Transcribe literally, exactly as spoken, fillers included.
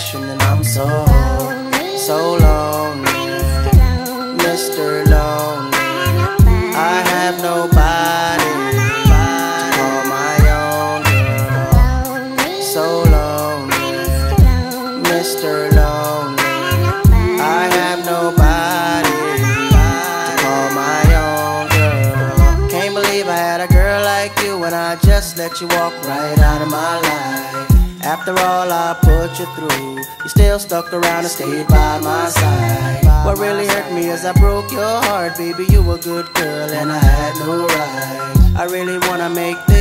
passion and I'm so, so lonely, Mister Lonely. I have nobody to call my own girl. So lonely, Mister Lonely. I have nobody to call my own girl. Can't believe I had a girl like you and I just let you walk right out of my life. After all I put you through, you still stuck around and stayed by my side. What really hurt me is I broke your heart, baby. You were a good girl and I had no right. I really wanna make things